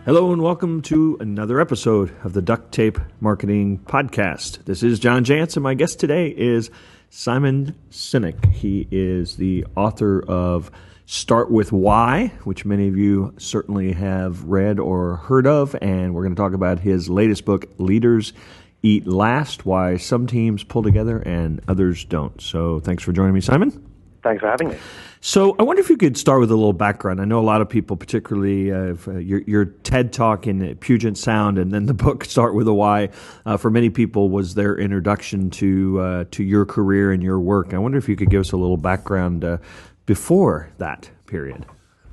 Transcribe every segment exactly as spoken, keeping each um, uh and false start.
Hello and welcome to another episode of the Duct Tape Marketing Podcast. This is John Jantsch, and my guest today is Simon Sinek. He is the author of Start With Why, which many of you certainly have read or heard of, and we're going to talk about his latest book, Leaders Eat Last, Why Some Teams Pull Together and Others Don't. So thanks for joining me, Simon. Thanks for having me. So I wonder if you could start with a little background. I know a lot of people, particularly uh, your, your TED Talk in Puget Sound and then the book Start With a Why, uh, for many people was their introduction to uh, to your career and your work. I wonder if you could give us a little background uh, before that period.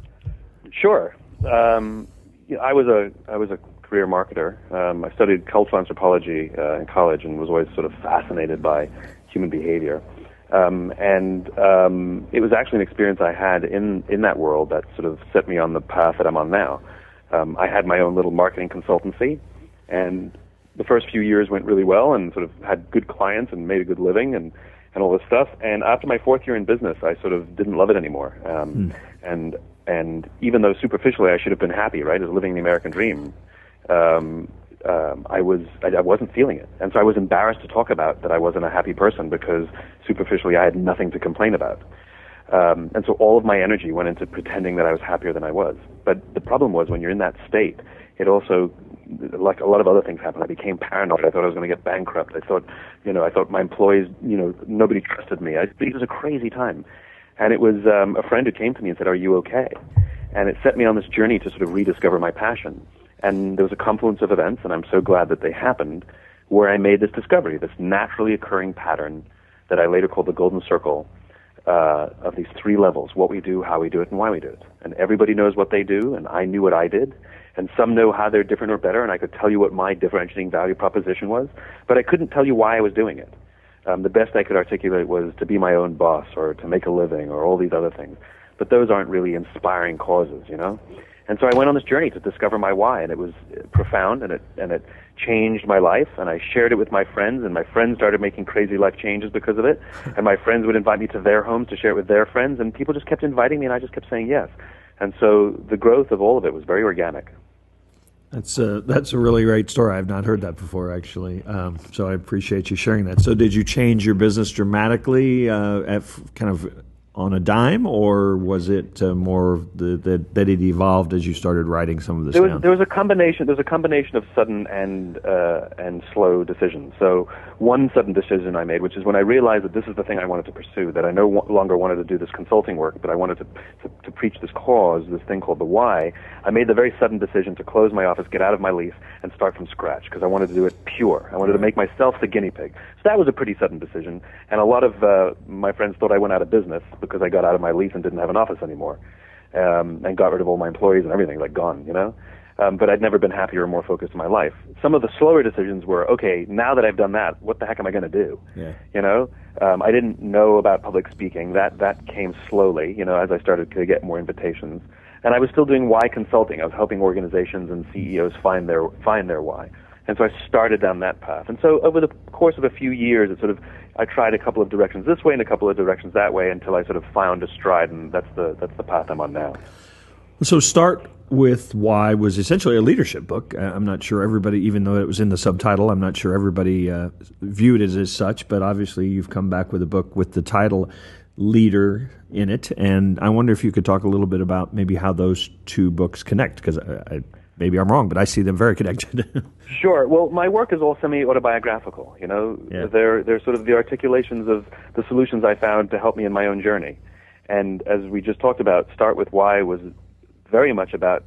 Sure. Um, you know, I was a I was a career marketer. Um, I studied cultural anthropology uh, in college and was always sort of fascinated by human behavior. Um, and um, it was actually an experience I had in, in that world that sort of set me on the path that I'm on now. Um, I had my own little marketing consultancy, and the first few years went really well and sort of had good clients and made a good living and, and all this stuff. And after my fourth year in business, I sort of didn't love it anymore. Um, mm. And and even though superficially I should have been happy, right, as living the American dream, um, Um, I was I, I wasn't feeling it, and so I was embarrassed to talk about that I wasn't a happy person because superficially I had nothing to complain about, um, and so all of my energy went into pretending that I was happier than I was. But the problem was when you're in that state, it also, like a lot of other things happened. I became paranoid. I thought I was going to get bankrupt. I thought, you know, I thought my employees, you know, nobody trusted me. I, it was a crazy time, and it was um, a friend who came to me and said, "Are you okay?" And it set me on this journey to sort of rediscover my passion. And there was a confluence of events, and I'm so glad that they happened, where I made this discovery, this naturally occurring pattern that I later called the golden circle uh, of these three levels: what we do, how we do it, and why we do it. And everybody knows what they do, and I knew what I did. And some know how they're different or better, and I could tell you what my differentiating value proposition was, but I couldn't tell you why I was doing it. Um, the best I could articulate was to be my own boss or to make a living or all these other things. But those aren't really inspiring causes, you know? And so I went on this journey to discover my why, and it was profound, and it and it changed my life, and I shared it with my friends, and my friends started making crazy life changes because of it, and my friends would invite me to their homes to share it with their friends, and people just kept inviting me, and I just kept saying yes. And so the growth of all of it was very organic. That's a, that's a really great story. I've not heard that before, actually, um, so I appreciate you sharing that. So did you change your business dramatically uh, at kind of on a dime, or was it uh, more the, the, that it evolved as you started writing some of this there was, down? There was a combination. There was a combination of sudden and uh, and slow decisions. So one sudden decision I made, which is when I realized that this is the thing I wanted to pursue, that I no longer wanted to do this consulting work, but I wanted to, to to preach this cause, this thing called the why. I made the very sudden decision to close my office, get out of my lease, and start from scratch because I wanted to do it pure. I wanted to make myself the guinea pig. So that was a pretty sudden decision, and a lot of uh, my friends thought I went out of business because I got out of my lease and didn't have an office anymore, um, and got rid of all my employees and everything, like gone, you know? Um, but I'd never been happier or more focused in my life. Some of the slower decisions were, okay, now that I've done that, what the heck am I going to do? Yeah. You know? Um, I didn't know about public speaking. That that came slowly, you know, as I started to get more invitations. And I was still doing why consulting. I was helping organizations and C E Os find their find their why. And so I started down that path. And so over the course of a few years, it sort of, I tried a couple of directions this way and a couple of directions that way until I sort of found a stride, and that's the that's the path I'm on now. So Start With Why was essentially a leadership book. I'm not sure everybody, even though it was in the subtitle, I'm not sure everybody uh, viewed it as such, but obviously you've come back with a book with the title Leader in it, and I wonder if you could talk a little bit about maybe how those two books connect, because I, I maybe I'm wrong, but I see them very connected. Sure. Well, my work is all semi-autobiographical, you know. Yeah. They're, they're sort of the articulations of the solutions I found to help me in my own journey. And as we just talked about, Start With Why was very much about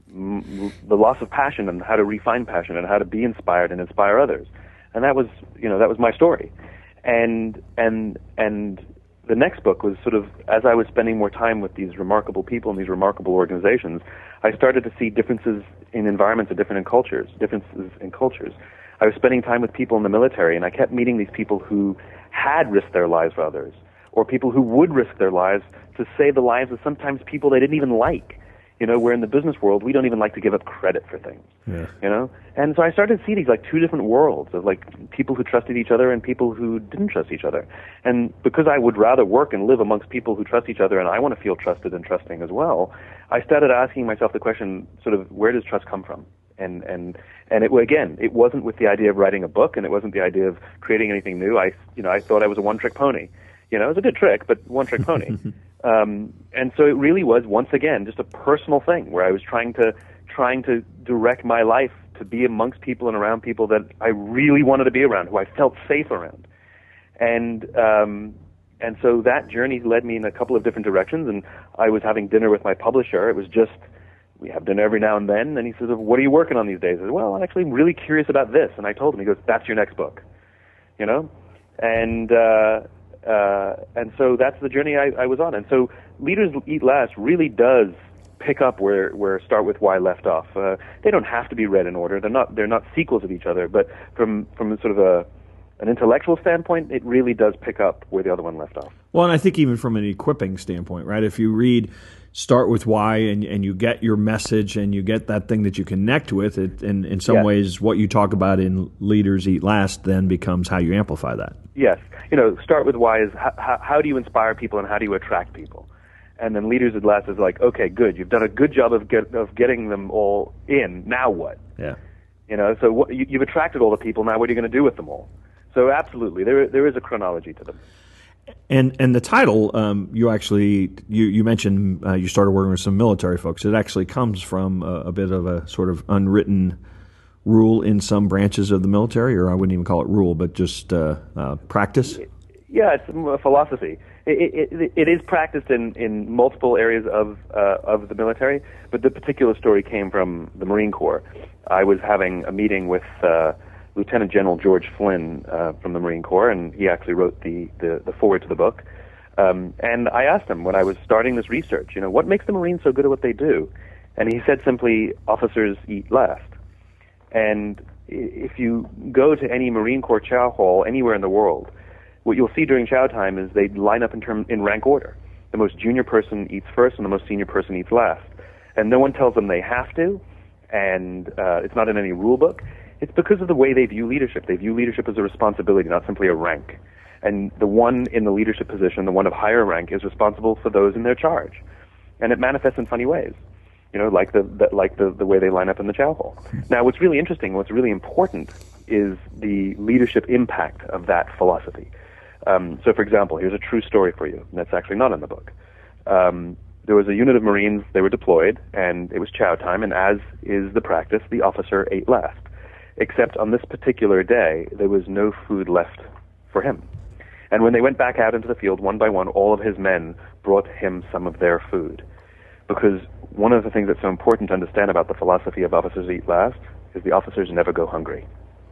m- the loss of passion and how to refine passion and how to be inspired and inspire others. And that was, you know, that was my story. And, and, and the next book was sort of, as I was spending more time with these remarkable people and these remarkable organizations, I started to see differences in environments and different in cultures, differences in cultures. I was spending time with people in the military, and I kept meeting these people who had risked their lives for others, or people who would risk their lives to save the lives of sometimes people they didn't even like. You know, where in the business world, we don't even like to give up credit for things. Yeah. You know? And so I started to see these like two different worlds of like people who trusted each other and people who didn't trust each other. And because I would rather work and live amongst people who trust each other and I want to feel trusted and trusting as well, I started asking myself the question, sort of, where does trust come from? And and and it again, it wasn't with the idea of writing a book, and it wasn't the idea of creating anything new. I you know I thought I was a one-trick pony. You know, it was a good trick, but one-trick pony. um, and so it really was once again just a personal thing where I was trying to trying to direct my life to be amongst people and around people that I really wanted to be around, who I felt safe around. And um, and so that journey led me in a couple of different directions. And I was having dinner with my publisher. It was just we have dinner every now and then, and he says, "What are you working on these days?" I said, "Well, I'm actually really curious about this." And I told him. He goes, "That's your next book," you know, and uh, uh, and so that's the journey I, I was on. And so, Leaders Eat Last really does pick up where where Start With Why left off. Uh, they don't have to be read in order. They're not they're not sequels of each other. But from from sort of a an intellectual standpoint, it really does pick up where the other one left off. Well, and I think even from an equipping standpoint, right? If you read Start With Why and and you get your message and you get that thing that you connect with, it, and in some yes. ways what you talk about in Leaders Eat Last then becomes how you amplify that. Yes. You know, Start With Why is how, how do you inspire people and how do you attract people? And then Leaders Eat Last is like, okay, good, you've done a good job of get, of getting them all in. Now what? Yeah. You know, so what, you, you've attracted all the people. Now what are you going to do with them all? So absolutely, there there is a chronology to them. And and the title, um, you actually you you mentioned uh, you started working with some military folks. It actually comes from a, a bit of a sort of unwritten rule in some branches of the military, or I wouldn't even call it rule, but just uh, uh, practice. Yeah, it's a philosophy. It, it, it is practiced in, in multiple areas of uh, of the military, but the particular story came from the Marine Corps. I was having a meeting with uh, Lieutenant General George Flynn uh, from the Marine Corps, and he actually wrote the, the, the foreword to the book. Um, and I asked him when I was starting this research, you know, what makes the Marines so good at what they do? And he said simply, officers eat last. And if you go to any Marine Corps chow hall anywhere in the world, what you'll see during chow time is they line up in term in rank order. The most junior person eats first, and the most senior person eats last. And no one tells them they have to, and uh, it's not in any rule book. It's because of the way they view leadership. They view leadership as a responsibility, not simply a rank. And the one in the leadership position, the one of higher rank, is responsible for those in their charge. And it manifests in funny ways, you know, like the, the like the, the way they line up in the chow hall. Now, what's really interesting, what's really important, is the leadership impact of that philosophy. Um, so, for example, here's a true story for you, and that's actually not in the book. Um, there was a unit of Marines, they were deployed, and it was chow time, and as is the practice, the officer ate last. Except on this particular day, there was no food left for him. And when they went back out into the field, one by one, all of his men brought him some of their food. Because one of the things that's so important to understand about the philosophy of officers eat last is the officers never go hungry.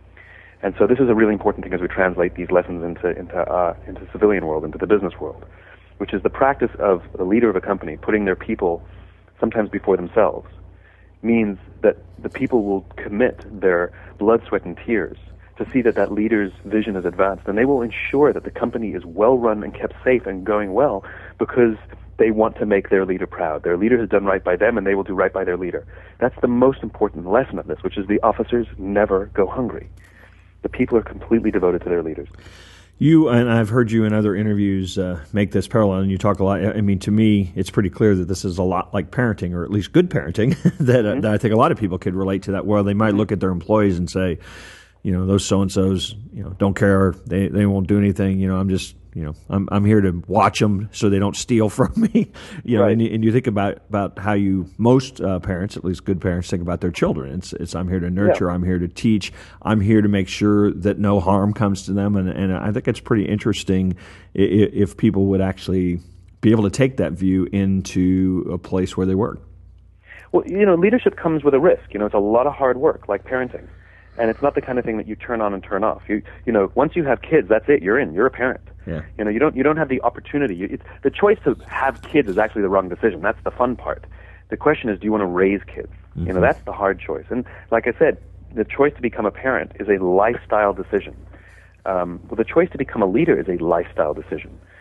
And so this is a really important thing as we translate these lessons into into uh, into the civilian world, into the business world, which is the practice of the leader of a company putting their people sometimes before themselves, means that the people will commit their blood, sweat, and tears to see that that leader's vision is advanced, and they will ensure that the company is well run and kept safe and going well because they want to make their leader proud. Their leader has done right by them, and they will do right by their leader. That's the most important lesson of this, which is the officers never go hungry. The people are completely devoted to their leaders. You, and I've heard you in other interviews uh, make this parallel, and you talk a lot. I mean, to me, it's pretty clear that this is a lot like parenting, or at least good parenting, that, mm-hmm. uh, that I think a lot of people could relate to that, where they might look at their employees and say, you know, those so-and-sos, you know, don't care, they they won't do anything, you know, I'm just, you know, I'm I'm here to watch them so they don't steal from me, you know, right. and, and you think about, about how you, most uh, parents, at least good parents, think about their children. It's, it's I'm here to nurture, yeah. I'm here to teach, I'm here to make sure that no harm comes to them, and, and I think it's pretty interesting if, if people would actually be able to take that view into a place where they work. Well, you know, leadership comes with a risk. You know, it's a lot of hard work, like parenting. And it's not the kind of thing that you turn on and turn off. You you know, once you have kids, that's it. You're in. You're a parent. Yeah. You know, you don't you don't have the opportunity. You, it's, the choice to have kids is actually the wrong decision. That's the fun part. The question is, do you want to raise kids? Mm-hmm. You know, that's the hard choice. And like I said, the choice to become a parent is a lifestyle decision. Um, well, the choice to become a leader is a lifestyle decision.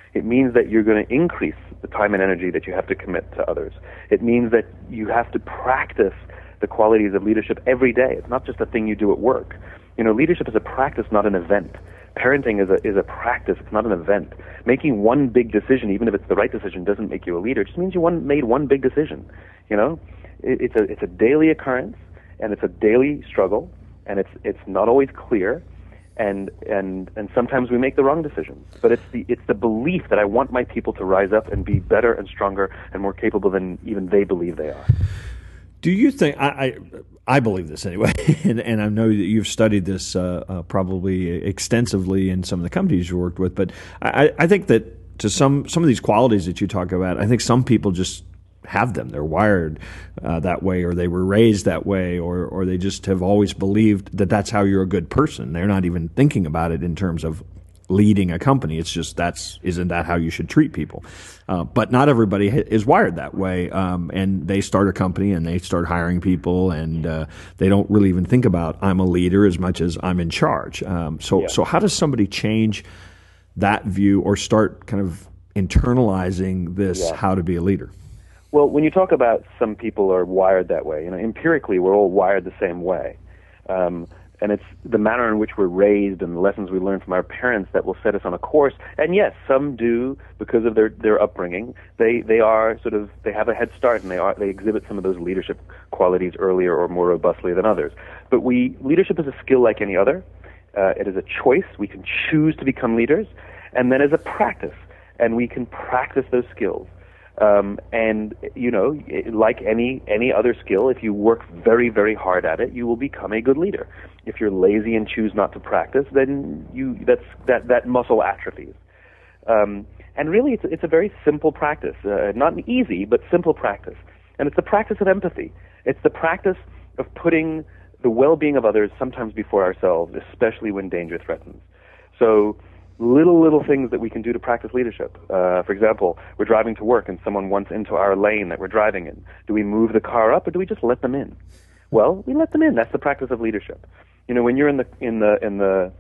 It means that you're going to increase the time and energy that you have to commit to others. It means that you have to practice the qualities of leadership every day. It's not just a thing you do at work. You know, leadership is a practice, not an event. Parenting is a is a practice. It's not an event. Making one big decision, even if it's the right decision, doesn't make you a leader. It just means you one, made one big decision. You know, it, it's a it's a daily occurrence, and it's a daily struggle, and it's it's not always clear, and and and sometimes we make the wrong decisions. But it's the it's the belief that I want my people to rise up and be better and stronger and more capable than even they believe they are. Do you think I, I I believe this anyway, and, and I know that you've studied this uh, uh, probably extensively in some of the companies you worked with, but I, I think that to some some of these qualities that you talk about, I think some people just have them. They're wired uh, that way, or they were raised that way, or or they just have always believed that that's how you're a good person. They're not even thinking about it in terms of leading a company. It's just that's isn't that how you should treat people? Uh, but not everybody is wired that way, um, and they start a company and they start hiring people, and uh, they don't really even think about I'm a leader as much as I'm in charge. Um, so, yeah. so how does somebody change that view or start kind of internalizing this Yeah. how to be a leader? Well, when you talk about some people are wired that way, you know, empirically we're all wired the same way. Um, And it's the manner in which we're raised and the lessons we learn from our parents that will set us on a course. And yes, some do because of their, their upbringing. They they are sort of they have a head start and they are they exhibit some of those leadership qualities earlier or more robustly than others. But we leadership is a skill like any other. Uh, it is a choice. We can choose to become leaders, and then as a practice, and we can practice those skills. Um, and, you know, like any any other skill, if you work very, very hard at it, you will become a good leader. If you're lazy and choose not to practice, then you that's that, that muscle atrophies. Um, and really, it's, it's a very simple practice. Uh, not easy, but simple practice. And it's the practice of empathy. It's the practice of putting the well-being of others sometimes before ourselves, especially when danger threatens. So little, little things that we can do to practice leadership. Uh, for example, we're driving to work and someone wants into our lane that we're driving in. Do we move the car up or do we just let them in? Well, we let them in. That's the practice of leadership. You know, when you're in the in the in the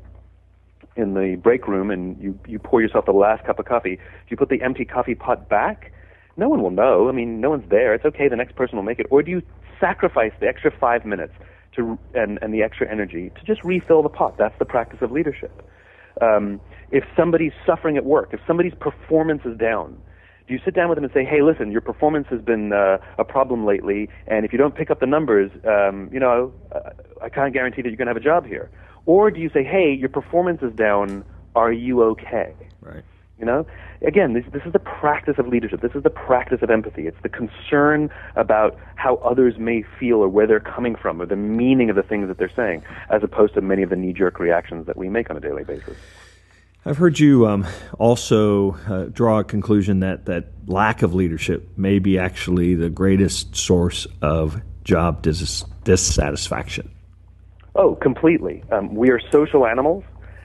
in the break room and you you pour yourself the last cup of coffee, do you put the empty coffee pot back? No one will know. I mean, no one's there. It's okay. The next person will make it. Or do you sacrifice the extra five minutes to and and the extra energy to just refill the pot? That's the practice of leadership. Um, if somebody's suffering at work, if somebody's performance is down, do you sit down with them and say, hey, listen, your performance has been uh, a problem lately, and if you don't pick up the numbers, um, you know, uh, I can't guarantee that you're going to have a job here. Or do you say, hey, your performance is down, are you okay? Right. You know, again, this, this is the practice of leadership. This is the practice of empathy. It's the concern about how others may feel or where they're coming from or the meaning of the things that they're saying, as opposed to many of the knee-jerk reactions that we make on a daily basis. I've heard you um, also uh, draw a conclusion that, that lack of leadership may be actually the greatest source of job dis- dissatisfaction. Oh, completely. Um, we are social animals,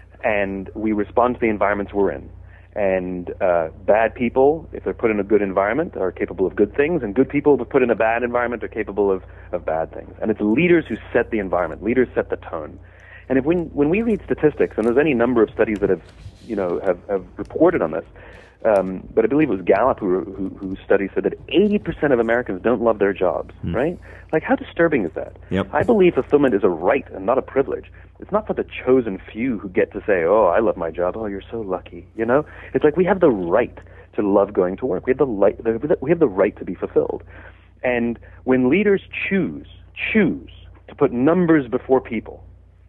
and we respond to the environments we're in. And uh, bad people, if they're put in a good environment, are capable of good things, and good people, if they're put in a bad environment, are capable of, of bad things. And it's leaders who set the environment. Leaders set the tone. And if when when we read statistics, and there's any number of studies that have, you know, have, have reported on this, um, but I believe it was Gallup who who, who study said that eighty percent of Americans don't love their jobs. Hmm. Right? Like, how disturbing is that? Yep. I believe fulfillment is a right and not a privilege. It's not for the chosen few who get to say, "Oh, I love my job. Oh, you're so lucky." You know, it's like we have the right to love going to work. We have the right. We have the right to be fulfilled. And when leaders choose choose to put numbers before people,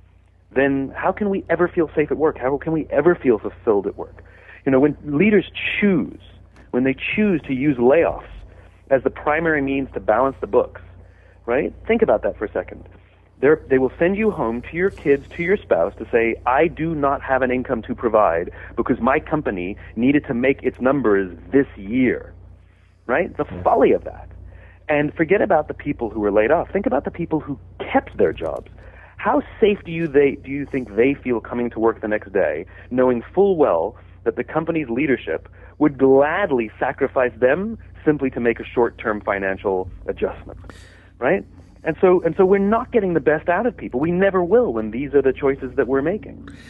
then how can we ever feel safe at work? How can we ever feel fulfilled at work? You know, when leaders choose, when they choose to use layoffs as the primary means to balance the books, right? Think about that for a second. They're, they will send you home to your kids, to your spouse, to say, I do not have an income to provide because my company needed to make its numbers this year, right? The folly of that. And forget about the people who were laid off. Think about the people who kept their jobs. How safe do you they do you think they feel coming to work the next day, knowing full well that the company's leadership would gladly sacrifice them simply to make a short-term financial adjustment, right? And so and so we're not getting the best out of people. We never will when these are the choices that we're making.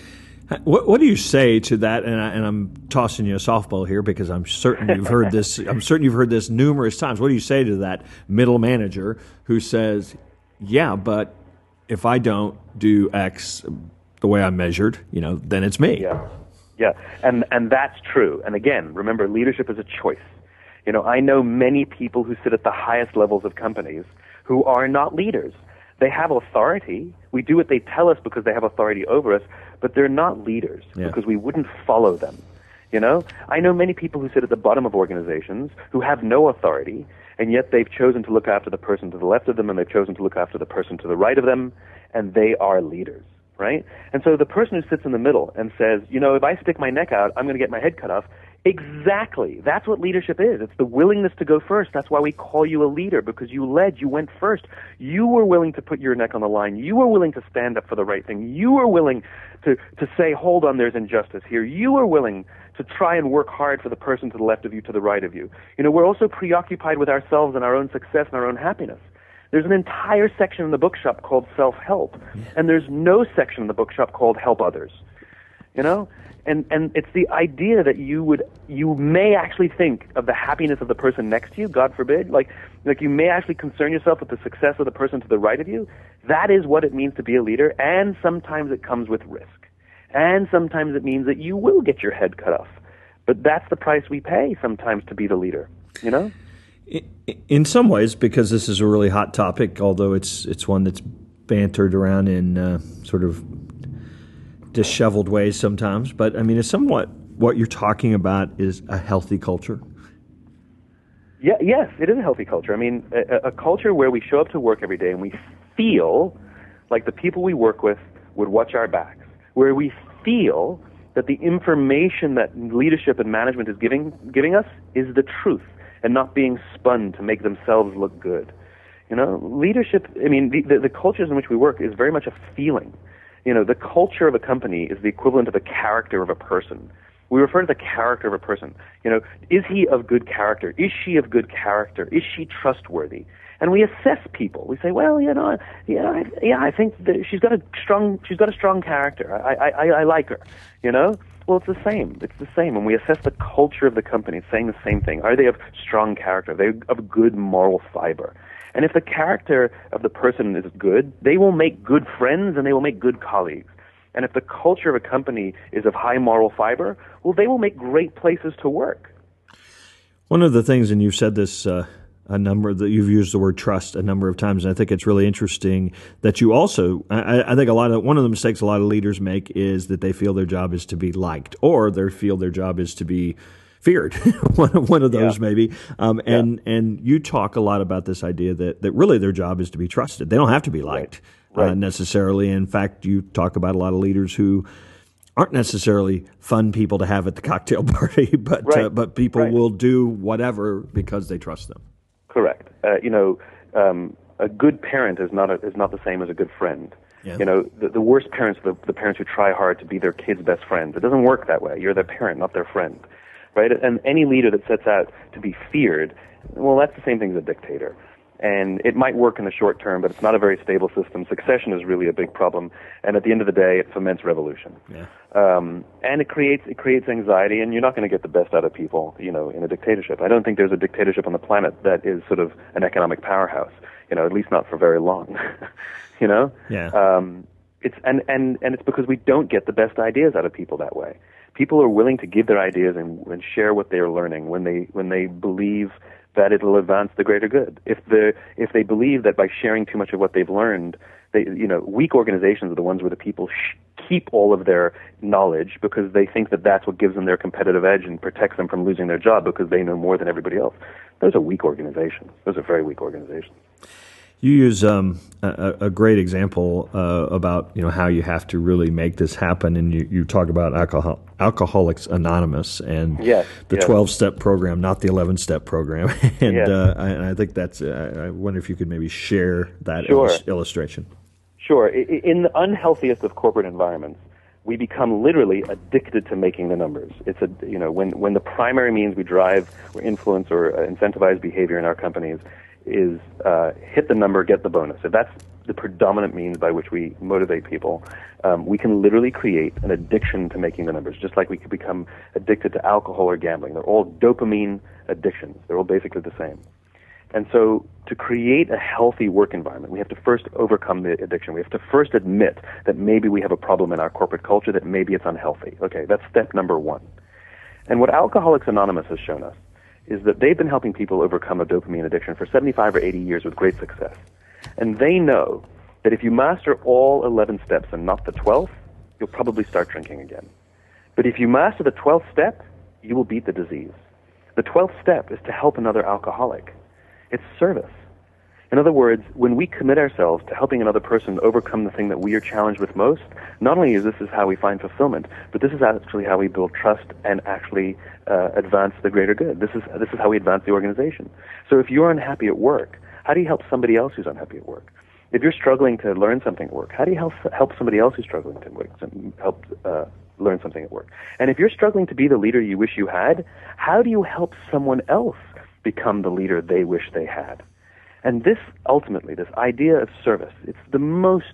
What, what do you say to that? And, I, and I'm tossing you a softball here because I'm certain you've heard this. I'm certain you've heard this numerous times. What do you say to that middle manager who says, "Yeah, but if I don't do X the way I'm measured, you know, then it's me." Yeah, yeah, and and that's true. And again, remember, leadership is a choice. You know, I know many people who sit at the highest levels of companies who are not leaders. They have authority. We do what they tell us because they have authority over us, but they're not leaders yeah. because we wouldn't follow them. You know, I know many people who sit at the bottom of organizations who have no authority, and yet they've chosen to look after the person to the left of them, and they've chosen to look after the person to the right of them, and they are leaders, right? And so the person who sits in the middle and says, you know, if I stick my neck out, I'm going to get my head cut off. Exactly. That's what leadership is. It's the willingness to go first. That's why we call you a leader, because you led. You went first. You were willing to put your neck on the line. You were willing to stand up for the right thing. You were willing to, to say, hold on, there's injustice here. You were willing to try and work hard for the person to the left of you, to the right of you. You know, we're also preoccupied with ourselves and our own success and our own happiness. There's an entire section in the bookshop called self-help, and there's no section in the bookshop called help others. You know? And and it's the idea that you would you may actually think of the happiness of the person next to you, God forbid, like like you may actually concern yourself with the success of the person to the right of you. That is what it means to be a leader, and sometimes it comes with risk. And sometimes it means that you will get your head cut off. But that's the price we pay sometimes to be the leader, you know? In some ways, because this is a really hot topic, although it's it's one that's bantered around in uh, sort of disheveled ways sometimes, but I mean, it's somewhat what you're talking about is a healthy culture. Yeah, yes, it is a healthy culture. I mean, a, a culture where we show up to work every day and we feel like the people we work with would watch our backs, where we feel that the information that leadership and management is giving giving us is the truth and not being spun to make themselves look good. You know, leadership, I mean, the, the, the cultures in which we work is very much a feeling. You know, the culture of a company is the equivalent of the character of a person. We refer to the character of a person. You know, is he of good character? Is she of good character? Is she trustworthy? And we assess people. We say, well, you know, yeah, I, yeah, I think that she's got a strong, she's got a strong character. I, I, I like her. You know, well, it's the same. It's the same. When we assess the culture of the company, it's saying the same thing. Are they of strong character? Are they of good moral fiber? And if the character of the person is good, they will make good friends and they will make good colleagues. And if the culture of a company is of high moral fiber, well, they will make great places to work. One of the things, and you've said this uh, a number, that you've used the word trust a number of times, and I think it's really interesting that you also, I, I think a lot of, one of the mistakes a lot of leaders make is that they feel their job is to be liked, or they feel their job is to be feared, one of one of those yeah. maybe. Um, and yeah. and you talk a lot about this idea that, that really their job is to be trusted. They don't have to be liked right. Right. Uh, necessarily. In fact, you talk about a lot of leaders who aren't necessarily fun people to have at the cocktail party, but right. uh, but people right. will do whatever because they trust them. Correct. Uh, you know, um, a good parent is not a, is not the same as a good friend. Yeah. You know, the, the worst parents are the, the parents who try hard to be their kid's best friend. It doesn't work that way. You're their parent, not their friend. Right? And any leader that sets out to be feared, well, that's the same thing as a dictator. And it might work in the short term, but it's not a very stable system. Succession is really a big problem. And at the end of the day, it foments revolution. Yeah. Um, and it creates it creates anxiety, and you're not going to get the best out of people, you know, in a dictatorship. I don't think there's a dictatorship on the planet that is sort of an economic powerhouse, you know, at least not for very long. you know? Yeah. Um, it's and, and, and it's because we don't get the best ideas out of people that way. People are willing to give their ideas and, and share what they are learning when they when they believe that it will advance the greater good. If the if they believe that by sharing too much of what they've learned, they you know weak organizations are the ones where the people sh- keep all of their knowledge because they think that that's what gives them their competitive edge and protects them from losing their job because they know more than everybody else. Those are weak organizations. Those are very weak organizations. You use um, a, a great example uh, about you know how you have to really make this happen, and you, you talk about alcohol, Alcoholics Anonymous and yes, the yes. twelve-step program, not the eleven-step program. and yes. uh, I, I think that's. Uh, I wonder if you could maybe share that sure. illus- illustration. Sure. In the unhealthiest of corporate environments, we become literally addicted to making the numbers. It's a you know when when the primary means we drive or influence or incentivize behavior in our companies is uh, hit the number, get the bonus. If that's the predominant means by which we motivate people. Um, we can literally create an addiction to making the numbers, just like we could become addicted to alcohol or gambling. They're all dopamine addictions. They're all basically the same. And so to create a healthy work environment, we have to first overcome the addiction. We have to first admit that maybe we have a problem in our corporate culture, that maybe it's unhealthy. Okay, that's step number one. And what Alcoholics Anonymous has shown us is that they've been helping people overcome a dopamine addiction for seventy-five or eighty years with great success. And they know that if you master all eleven steps and not the twelfth, you'll probably start drinking again. But if you master the twelfth step, you will beat the disease. The twelfth step is to help another alcoholic. It's service. In other words, when we commit ourselves to helping another person overcome the thing that we are challenged with most, not only is this is how we find fulfillment, but this is actually how we build trust and actually uh, advance the greater good. This is this is how we advance the organization. So if you're unhappy at work, how do you help somebody else who's unhappy at work? If you're struggling to learn something at work, how do you help help somebody else who's struggling to work, help uh, learn something at work? And if you're struggling to be the leader you wish you had, how do you help someone else become the leader they wish they had? And this, ultimately, this idea of service, it's the most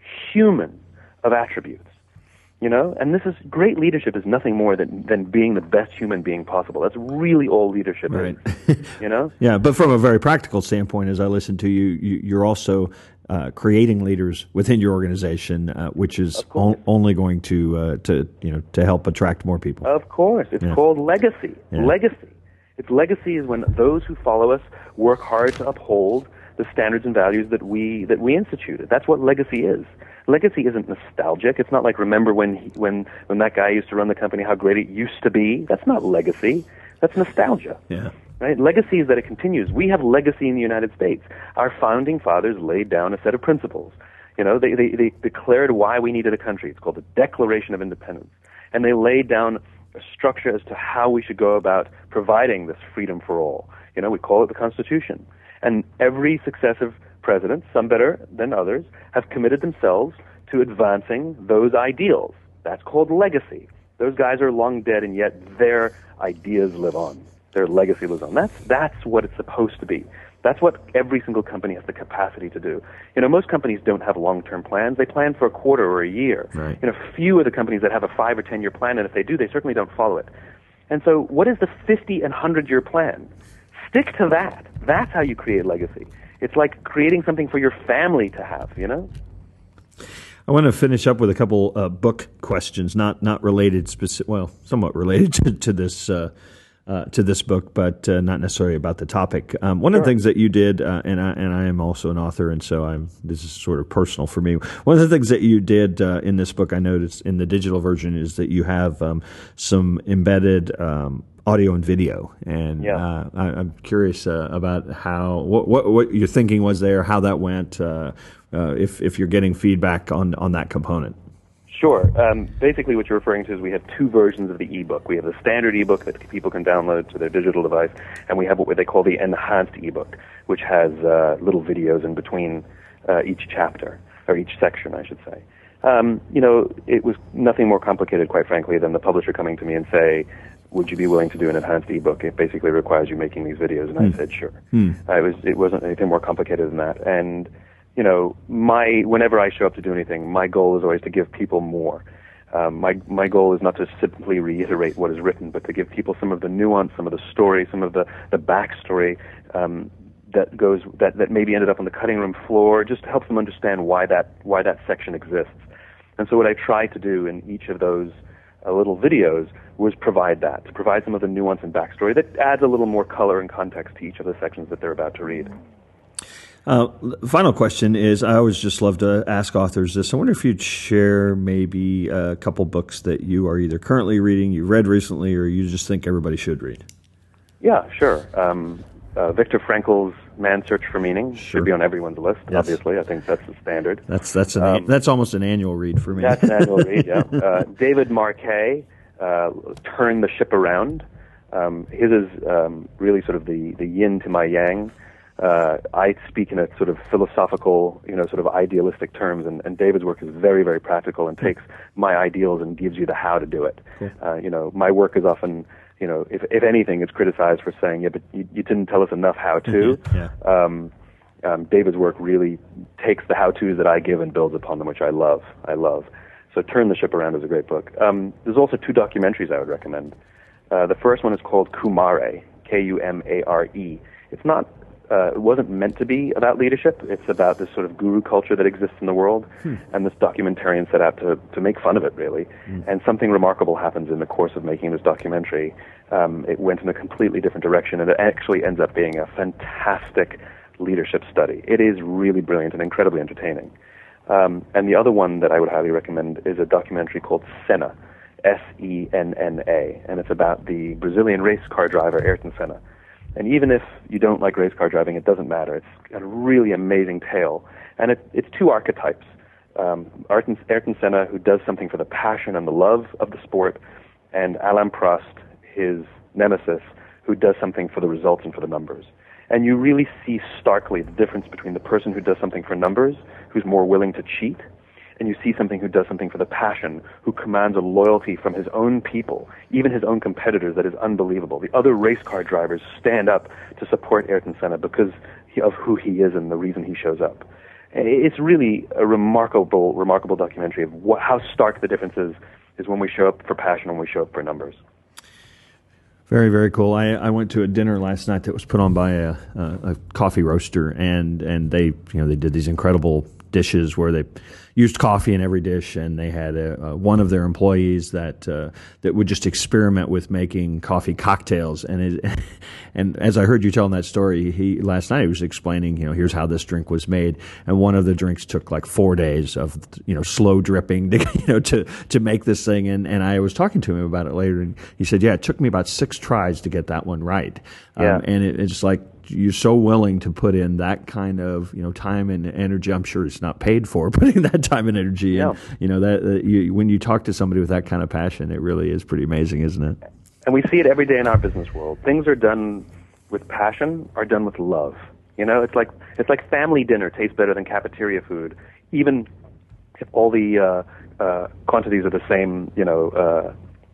human of attributes, you know? And this is, great leadership is nothing more than, than being the best human being possible. That's really all leadership right. is, you know? Yeah, but from a very practical standpoint, as I listen to you, you you're also uh, creating leaders within your organization, uh, which is o- only going to, uh, to, you know, to help attract more people. Of course. It's yeah. called legacy. Yeah. Legacy. Its legacy is when those who follow us work hard to uphold the standards and values that we that we instituted. That's what legacy is. Legacy isn't nostalgic. It's not like remember when he, when when that guy used to run the company, how great it used to be. That's not legacy. That's nostalgia. Yeah. Right? Legacy is that it continues. We have legacy in the United States. Our founding fathers laid down a set of principles. You know, they they, they declared why we needed a country. It's called the Declaration of Independence, and they laid down a structure as to how we should go about providing this freedom for all. You know, we call it the Constitution. And every successive president, some better than others, have committed themselves to advancing those ideals. That's called legacy. Those guys are long dead, and yet their ideas live on. Their legacy lives on. That's, that's what it's supposed to be. That's what every single company has the capacity to do. You know, most companies don't have long-term plans. They plan for a quarter or a year. Right. You know, few of the companies that have a five or ten-year plan, and if they do, they certainly don't follow it. And so what is the fifty and one hundred-year plan? Stick to that. That's how you create legacy. It's like creating something for your family to have, you know? I want to finish up with a couple uh, book questions, not not related, specific, well, somewhat related to, to this uh Uh, to this book, but uh, not necessarily about the topic. Um, one sure. of the things that you did, uh, and I and I am also an author, and so I'm. This is sort of personal for me. One of the things that you did uh, in this book, I noticed in the digital version, is that you have um, some embedded um, audio and video, and yeah. uh, I, I'm curious uh, about how what, what what your thinking was there, how that went, uh, uh, if if you're getting feedback on on that component. Sure. Um, basically, what you're referring to is we have two versions of the ebook. We have the standard ebook that people can download to their digital device, and we have what they call the enhanced ebook, which has uh, little videos in between uh, each chapter, or each section, I should say. Um, you know, it was nothing more complicated, quite frankly, than the publisher coming to me and say, would you be willing to do an enhanced ebook? It basically requires you making these videos, and mm. I said, sure. Mm. Uh, it was, it wasn't anything more complicated than that. And you know, my whenever I show up to do anything, my goal is always to give people more. Um, my my goal is not to simply reiterate what is written, but to give people some of the nuance, some of the story, some of the the backstory um, that goes that, that maybe ended up on the cutting room floor. Just to help them understand why that why that section exists. And so what I tried to do in each of those uh, little videos was provide that, to provide some of the nuance and backstory that adds a little more color and context to each of the sections that they're about to read. Uh, final question is, I always just love to ask authors this. I wonder if you'd share maybe a couple books that you are either currently reading, you read recently, or you just think everybody should read. Yeah, sure. Um, uh, Viktor Frankl's Man's Search for Meaning sure. should be on everyone's list, yes. obviously. I think that's the standard. That's that's an, um, that's almost an annual read for me. That's an annual read, yeah. Uh, David Marquet, uh, Turn the Ship Around. Um, his is um, really sort of the, the yin to my yang. Uh, I speak in a sort of philosophical, you know, sort of idealistic terms, and, and David's work is very, very practical and takes my ideals and gives you the how to do it. Cool. Uh, you know, my work is often, you know, if if anything, it's criticized for saying, yeah, but you, you didn't tell us enough how to. Mm-hmm. Yeah. Um, um, David's work really takes the how-tos that I give and builds upon them, which I love. I love. So Turn the Ship Around is a great book. Um, there's also two documentaries I would recommend. Uh, the first one is called Kumare, K U M A R E. It's not, uh, it wasn't meant to be about leadership. It's about this sort of guru culture that exists in the world. Hmm. And this documentarian set out to, to make fun of it, really. Hmm. And something remarkable happens in the course of making this documentary. Um, it went in a completely different direction, and it actually ends up being a fantastic leadership study. It is really brilliant and incredibly entertaining. Um, and the other one that I would highly recommend is a documentary called Senna, S E N N A, and it's about the Brazilian race car driver Ayrton Senna. And even if you don't like race car driving, it doesn't matter. It's got a really amazing tale. And it, it's two archetypes. Um, Ayrton, Ayrton Senna, who does something for the passion and the love of the sport, and Alain Prost, his nemesis, who does something for the results and for the numbers. And you really see starkly the difference between the person who does something for numbers, who's more willing to cheat, and you see something who does something for the passion, who commands a loyalty from his own people, even his own competitors, that is unbelievable. The other race car drivers stand up to support Ayrton Senna because of who he is and the reason he shows up. It's really a remarkable, remarkable documentary of what, how stark the difference is, is when we show up for passion and when we show up for numbers. Very, very cool. I, I went to a dinner last night that was put on by a, a, a coffee roaster, and, and they, you know, they did these incredible dishes where they used coffee in every dish, and they had a, a, one of their employees that uh, that would just experiment with making coffee cocktails. And it, and as I heard you telling that story, he last night he was explaining, you know, here's how this drink was made, and one of the drinks took like four days of, you know, slow dripping, to, you know, to to make this thing. And and I was talking to him about it later, and he said, yeah, it took me about six tries to get that one right. Yeah. Um, and it, it's like, you're so willing to put in that kind of, you know, time and energy. I'm sure it's not paid for, putting that time and energy. Yeah. And, you know, that uh, you, when you talk to somebody with that kind of passion, it really is pretty amazing, isn't it? And we see it every day in our business world. Things are done with passion, are done with love. You know, it's like it's like family dinner tastes better than cafeteria food, even if all the uh, uh, quantities are the same. You know. Uh,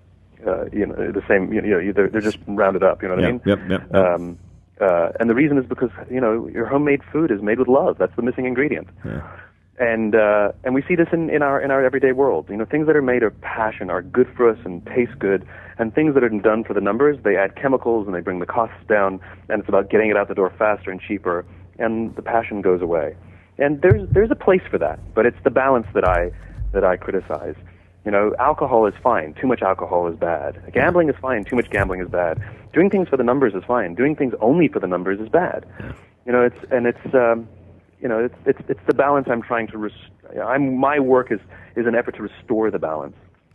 uh, you know, the same. You know, they're, they're just rounded up. You know what yep, I mean? Yep. Yep. yep. Um, Uh, and the reason is because, you know, your homemade food is made with love. That's the missing ingredient. Yeah. And uh, and we see this in, in our in our everyday world. You know, things that are made of passion are good for us and taste good. And things that are done for the numbers, they add chemicals and they bring the costs down. And it's about getting it out the door faster and cheaper. And the passion goes away. And there's there's a place for that, but it's the balance that I that I criticize. You know, alcohol is fine. Too much alcohol is bad. Gambling is fine. Too much gambling is bad. Doing things for the numbers is fine. Doing things only for the numbers is bad. Yeah. You know, it's and it's um, you know, it's it's it's the balance I'm trying to. Res- I'm my work is is an effort to restore the balance.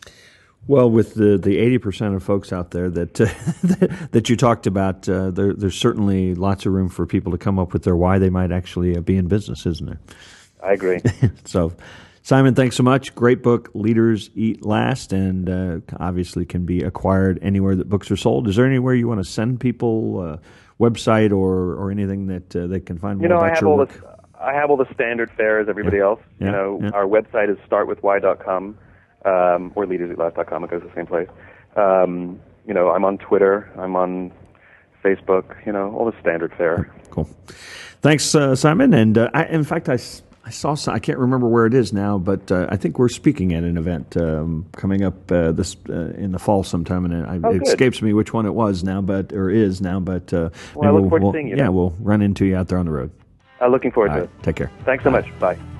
Well, with the the eighty percent of folks out there that uh, that you talked about, uh, there, there's certainly lots of room for people to come up with their why they might actually uh, be in business, isn't there? I agree. So. Simon, thanks so much. Great book, Leaders Eat Last, and uh, obviously can be acquired anywhere that books are sold. Is there anywhere you want to send people, uh, website or, or anything that uh, they can find more you know, about I have your all work? The, I have all the standard fare as everybody yeah. else. Yeah. You know, yeah. our website is start with why dot com um, or leaders eat last dot com. It goes to the same place. Um, you know, I'm on Twitter. I'm on Facebook. You know, all the standard fare. Cool. Thanks, uh, Simon. And uh, I, in fact, I. I saw some, I can't remember where it is now, but uh, I think we're speaking at an event um, coming up uh, this uh, in the fall sometime, and I, oh, it escapes me which one it was now, but or is now. But uh, well, I look we'll, forward we'll, to seeing you. Yeah, we'll run into you out there on the road. I'm looking forward All to right, it. Take care. Thanks so much. Bye.